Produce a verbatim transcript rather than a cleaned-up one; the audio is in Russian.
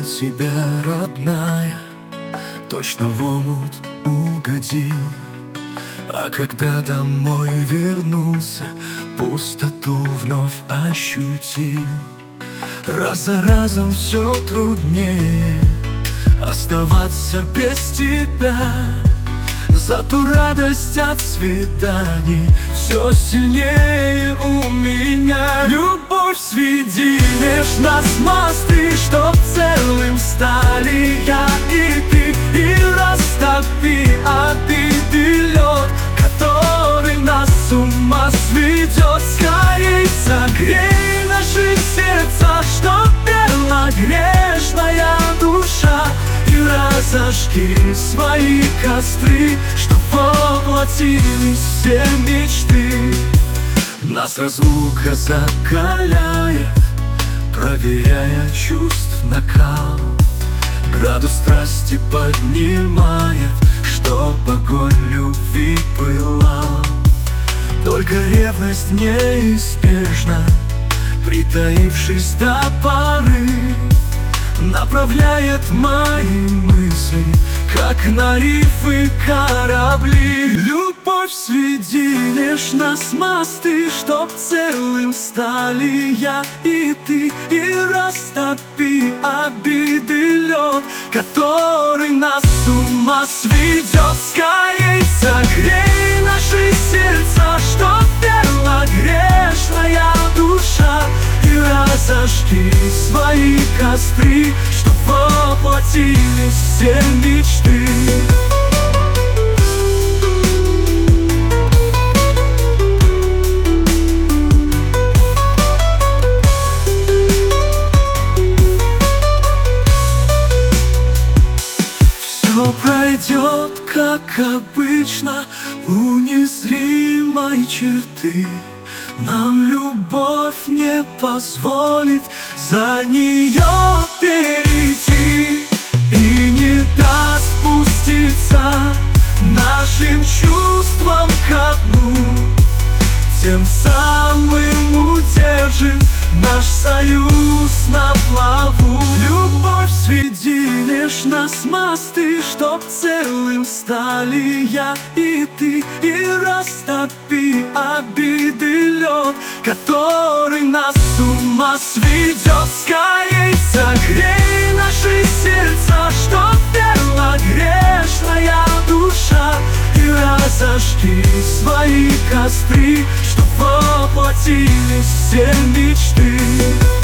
тебя, родная, точно в омут угодил. А когда домой вернулся, пустоту вновь ощутил. Раз за разом все труднее оставаться без тебя. Зато радость от свиданий все сильнее у меня. Любовь, сведи меж нас мосты, чтоб целым стали я и ты. И растопи обиды лед, который нас с ума сведет. Скорей согрей наши сердца, чтоб пела грешная душа. И разожги свои костры, чтоб воплотились все мечты. Нас разлука закаляет, проверяя чувств накал. Градус страсти поднимает, чтоб огонь любви пылал. Только ревность неизбежна, притаившись до поры, направляет мои мысли, как на рифы корабли. Любовь, сведи лишь нас мосты, чтоб целым стали я и ты. И растопи обиды лед, который нас с ума сведет. Скорей согрей наши сердца, чтоб пела грешная душа. И разожги свои костры, чтоб воплотились все мечты. Все пройдет, как обычно, у незримой черты. Нам любовь не позволит за нее перейти и не даст спуститься нашим чувствам ко дну. Тем самым удержит наш союз на плаву. Любовь, сведи лишь нас мосты, чтоб целым стали я и ты. И растопи обиды лед, который нас с ума сведет. Скорей согрей наши сердца, чтоб пела грешная душа. И разожги свои костры, чтоб воплотились все мечты.